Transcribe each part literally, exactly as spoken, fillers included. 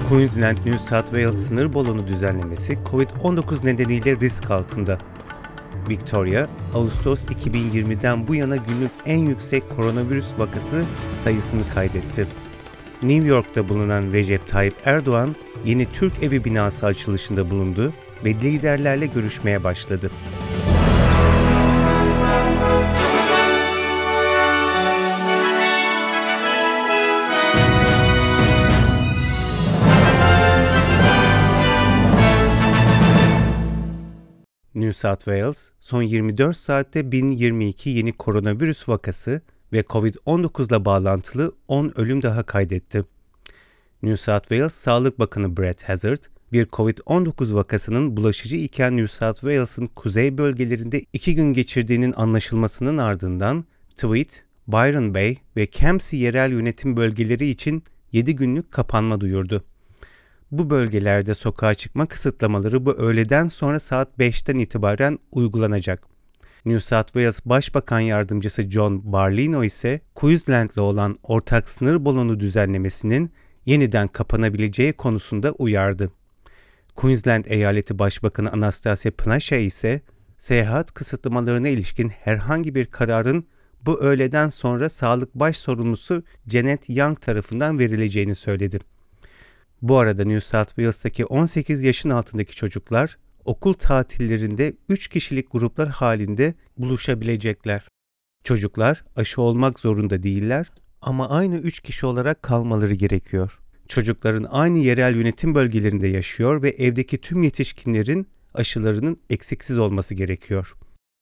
Queensland, New South Wales sınır balonu düzenlemesi covid on dokuz nedeniyle risk altında. Victoria, Ağustos iki bin yirmiden bu yana günlük en yüksek koronavirüs vakası sayısını kaydetti. New York'ta bulunan Recep Tayyip Erdoğan, yeni Türk Evi binası açılışında bulundu ve liderlerle görüşmeye başladı. New South Wales, son yirmi dört saatte bin yirmi iki yeni koronavirüs vakası ve covid on dokuz ile bağlantılı on ölüm daha kaydetti. New South Wales Sağlık Bakanı Brett Hazzard, bir covid on dokuz vakasının bulaşıcı iken New South Wales'ın kuzey bölgelerinde iki gün geçirdiğinin anlaşılmasının ardından Tweed, Byron Bay ve Kempsey yerel yönetim bölgeleri için yedi günlük kapanma duyurdu. Bu bölgelerde sokağa çıkma kısıtlamaları bu öğleden sonra saat beşten itibaren uygulanacak. New South Wales Başbakan Yardımcısı John Barlino ise Queensland'le olan ortak sınır balonu düzenlemesinin yeniden kapanabileceği konusunda uyardı. Queensland Eyaleti Başbakanı Anastasia Palaszczuk ise seyahat kısıtlamalarına ilişkin herhangi bir kararın bu öğleden sonra sağlık baş sorumlusu Janet Young tarafından verileceğini söyledi. Bu arada New South Wales'taki on sekiz yaşın altındaki çocuklar okul tatillerinde üç kişilik gruplar halinde buluşabilecekler. Çocuklar aşı olmak zorunda değiller ama aynı üç kişi olarak kalmaları gerekiyor. Çocukların aynı yerel yönetim bölgelerinde yaşıyor ve evdeki tüm yetişkinlerin aşılarının eksiksiz olması gerekiyor.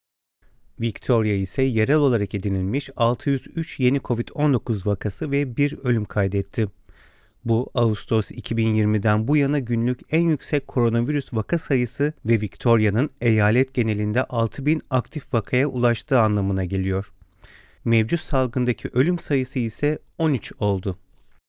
Victoria ise yerel olarak edinilmiş altı yüz üç yeni covid on dokuz vakası ve bir ölüm kaydetti. Bu, Ağustos iki bin yirmiden bu yana günlük en yüksek koronavirüs vaka sayısı ve Victoria'nın eyalet genelinde altı bin aktif vakaya ulaştığı anlamına geliyor. Mevcut salgındaki ölüm sayısı ise on üç oldu.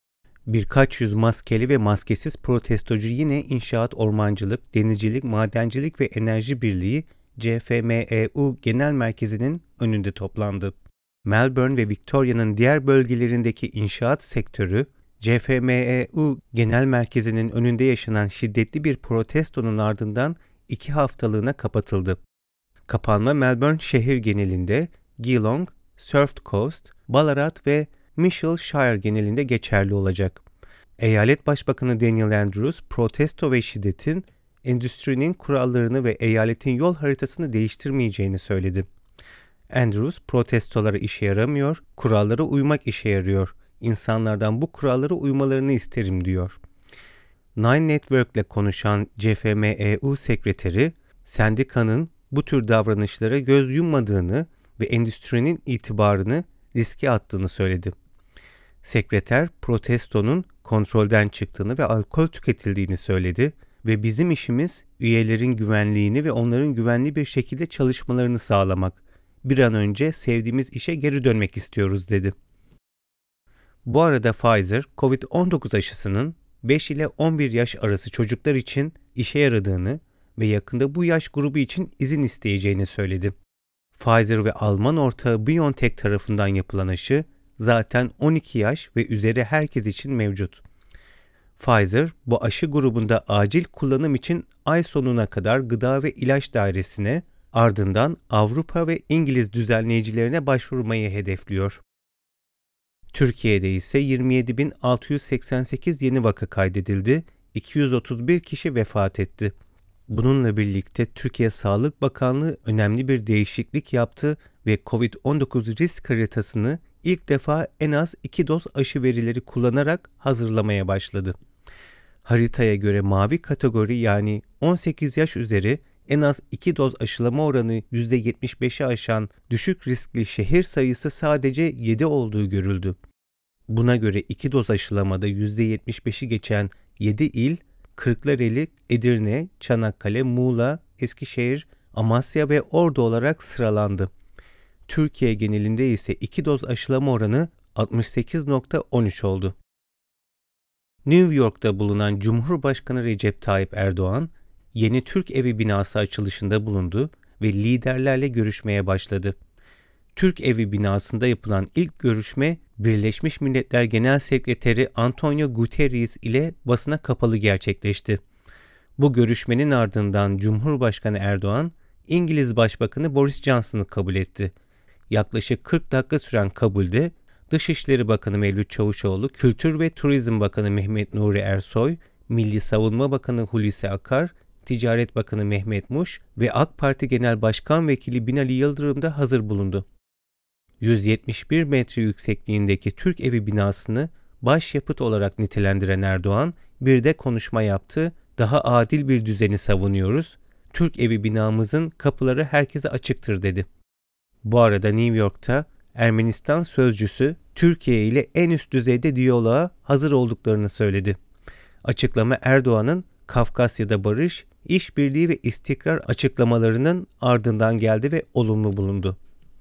Birkaç yüz maskeli ve maskesiz protestocu yine İnşaat, Ormancılık, Denizcilik, Madencilik ve Enerji Birliği C F M E U Genel Merkezi'nin önünde toplandı. Melbourne ve Victoria'nın diğer bölgelerindeki inşaat sektörü, C F M E U Genel Merkezi'nin önünde yaşanan şiddetli bir protestonun ardından iki haftalığına kapatıldı. Kapanma Melbourne şehir genelinde, Geelong, Surf Coast, Ballarat ve Mitchellshire genelinde geçerli olacak. Eyalet Başbakanı Daniel Andrews, protesto ve şiddetin endüstrinin kurallarını ve eyaletin yol haritasını değiştirmeyeceğini söyledi. Andrews, protestolara işe yaramıyor, kurallara uymak işe yarıyor. İnsanlardan bu kurallara uymalarını isterim diyor. Nine Network ile konuşan C F M E U sekreteri, sendikanın bu tür davranışlara göz yummadığını ve endüstrinin itibarını riske attığını söyledi. Sekreter, protestonun kontrolden çıktığını ve alkol tüketildiğini söyledi ve bizim işimiz üyelerin güvenliğini ve onların güvenli bir şekilde çalışmalarını sağlamak. Bir an önce sevdiğimiz işe geri dönmek istiyoruz dedi. Bu arada Pfizer, covid on dokuz aşısının beş ile on bir yaş arası çocuklar için işe yaradığını ve yakında bu yaş grubu için izin isteyeceğini söyledi. Pfizer ve Alman ortağı BioNTech tarafından yapılan aşı zaten on iki yaş ve üzeri herkes için mevcut. Pfizer, bu aşı grubunda acil kullanım için ay sonuna kadar Gıda ve İlaç Dairesi'ne, ardından Avrupa ve İngiliz düzenleyicilerine başvurmayı hedefliyor. Türkiye'de ise yirmi yedi bin altı yüz seksen sekiz yeni vaka kaydedildi, iki yüz otuz bir kişi vefat etti. Bununla birlikte Türkiye Sağlık Bakanlığı önemli bir değişiklik yaptı ve covid on dokuz risk haritasını ilk defa en az iki doz aşı verileri kullanarak hazırlamaya başladı. Haritaya göre mavi kategori yani on sekiz yaş üzeri en az iki doz aşılama oranı yüzde yetmiş beşi aşan düşük riskli şehir sayısı sadece yedi olduğu görüldü. Buna göre iki doz aşılamada yüzde yetmiş beşi geçen yedi il, Kırklareli, Edirne, Çanakkale, Muğla, Eskişehir, Amasya ve Ordu olarak sıralandı. Türkiye genelinde ise iki doz aşılama oranı altmış sekiz virgül on üç oldu. New York'ta bulunan Cumhurbaşkanı Recep Tayyip Erdoğan, yeni Türk Evi binası açılışında bulundu ve liderlerle görüşmeye başladı. Türk Evi binasında yapılan ilk görüşme Birleşmiş Milletler Genel Sekreteri Antonio Guterres ile basına kapalı gerçekleşti. Bu görüşmenin ardından Cumhurbaşkanı Erdoğan, İngiliz Başbakanı Boris Johnson'ı kabul etti. Yaklaşık kırk dakika süren kabulde Dışişleri Bakanı Mevlüt Çavuşoğlu, Kültür ve Turizm Bakanı Mehmet Nuri Ersoy, Milli Savunma Bakanı Hulusi Akar, Ticaret Bakanı Mehmet Muş ve AK Parti Genel Başkan Vekili Binali Yıldırım da hazır bulundu. yüz yetmiş bir metre yüksekliğindeki Türk Evi binasını başyapıt olarak nitelendiren Erdoğan bir de konuşma yaptı. Daha adil bir düzeni savunuyoruz. Türk Evi binamızın kapıları herkese açıktır dedi. Bu arada New York'ta Ermenistan sözcüsü Türkiye ile en üst düzeyde diyaloğa hazır olduklarını söyledi. Açıklama Erdoğan'ın Kafkasya'da barış, işbirliği ve istikrar açıklamalarının ardından geldi ve olumlu bulundu.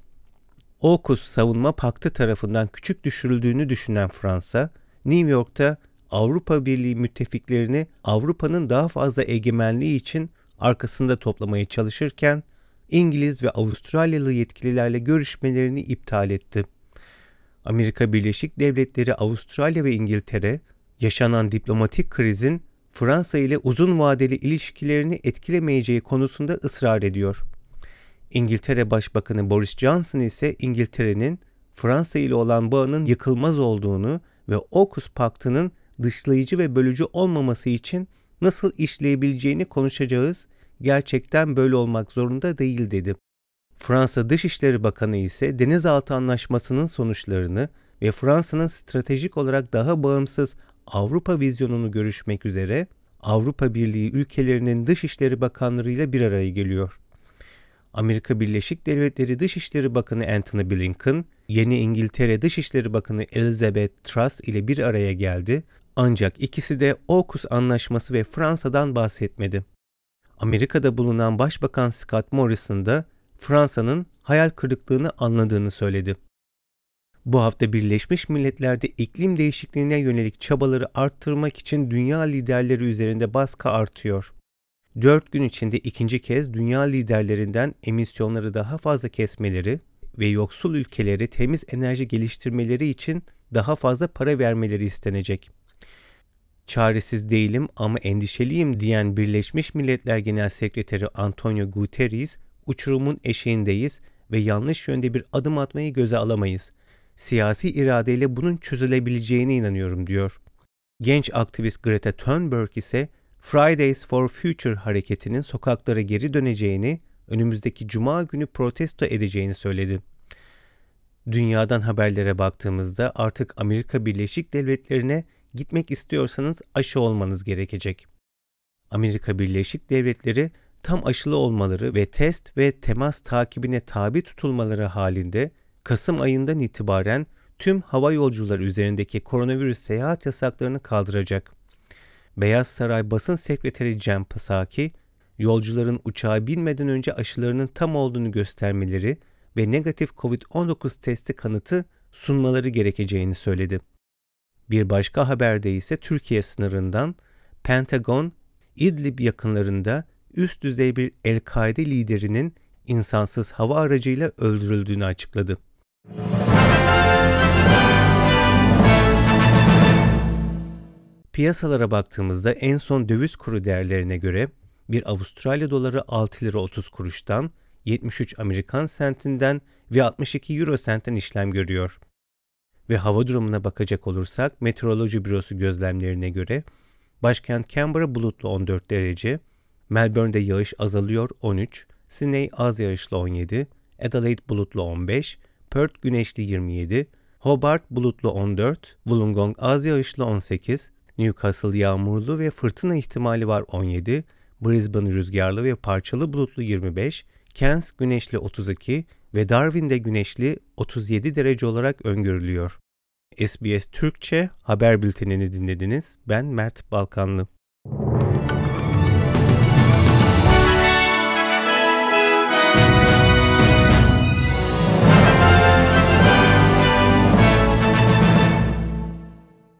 AUKUS Savunma Paktı tarafından küçük düşürüldüğünü düşünen Fransa, New York'ta Avrupa Birliği müttefiklerini Avrupa'nın daha fazla egemenliği için arkasında toplamaya çalışırken, İngiliz ve Avustralyalı yetkililerle görüşmelerini iptal etti. Amerika Birleşik Devletleri, Avustralya ve İngiltere, yaşanan diplomatik krizin Fransa ile uzun vadeli ilişkilerini etkilemeyeceği konusunda ısrar ediyor. İngiltere Başbakanı Boris Johnson ise İngiltere'nin Fransa ile olan bağının yıkılmaz olduğunu ve AUKUS Paktı'nın dışlayıcı ve bölücü olmaması için nasıl işleyebileceğini konuşacağız, gerçekten böyle olmak zorunda değil dedi. Fransa Dışişleri Bakanı ise Denizaltı Anlaşması'nın sonuçlarını ve Fransa'nın stratejik olarak daha bağımsız Avrupa vizyonunu görüşmek üzere Avrupa Birliği ülkelerinin Dışişleri Bakanlarıyla bir araya geliyor. Amerika Birleşik Devletleri Dışişleri Bakanı Antony Blinken, yeni İngiltere Dışişleri Bakanı Elizabeth Truss ile bir araya geldi, ancak ikisi de AUKUS Anlaşması ve Fransa'dan bahsetmedi. Amerika'da bulunan Başbakan Scott Morrison da Fransa'nın hayal kırıklığını anladığını söyledi. Bu hafta Birleşmiş Milletler'de iklim değişikliğine yönelik çabaları arttırmak için dünya liderleri üzerinde baskı artıyor. Dört gün içinde ikinci kez dünya liderlerinden emisyonları daha fazla kesmeleri ve yoksul ülkeleri temiz enerji geliştirmeleri için daha fazla para vermeleri istenecek. Çaresiz değilim ama endişeliyim diyen Birleşmiş Milletler Genel Sekreteri Antonio Guterres, uçurumun eşiğindeyiz ve yanlış yönde bir adım atmayı göze alamayız. Siyasi iradeyle bunun çözülebileceğine inanıyorum diyor. Genç aktivist Greta Thunberg ise Fridays for Future hareketinin sokaklara geri döneceğini, önümüzdeki cuma günü protesto edeceğini söyledi. Dünyadan haberlere baktığımızda artık Amerika Birleşik Devletleri'ne gitmek istiyorsanız aşı olmanız gerekecek. Amerika Birleşik Devletleri tam aşılı olmaları ve test ve temas takibine tabi tutulmaları halinde Kasım ayından itibaren tüm hava yolcuları üzerindeki koronavirüs seyahat yasaklarını kaldıracak. Beyaz Saray Basın Sekreteri Jen Psaki, yolcuların uçağa binmeden önce aşılarının tam olduğunu göstermeleri ve negatif kovid on dokuz testi kanıtı sunmaları gerekeceğini söyledi. Bir başka haberde ise Türkiye sınırından Pentagon, İdlib yakınlarında üst düzey bir El-Kaide liderinin insansız hava aracıyla öldürüldüğünü açıkladı. Piyasalara baktığımızda en son döviz kuru değerlerine göre bir Avustralya doları altı lira otuz kuruştan, yetmiş üç Amerikan sentinden ve altmış iki Euro sentten işlem görüyor. Ve hava durumuna bakacak olursak Meteoroloji Bürosu gözlemlerine göre başkent Canberra bulutlu on dört derece, Melbourne'de yağış azalıyor on üç, Sydney az yağışlı on yedi, Adelaide bulutlu on beş, Perth güneşli yirmi yedi, Hobart bulutlu on dört, Wollongong az yağışlı on sekiz, Newcastle yağmurlu ve fırtına ihtimali var on yedi, Brisbane rüzgarlı ve parçalı bulutlu yirmi beş, Cairns güneşli otuz iki ve Darwin'de güneşli otuz yedi derece olarak öngörülüyor. S B S Türkçe haber bültenini dinlediniz. Ben Mert Balkanlı.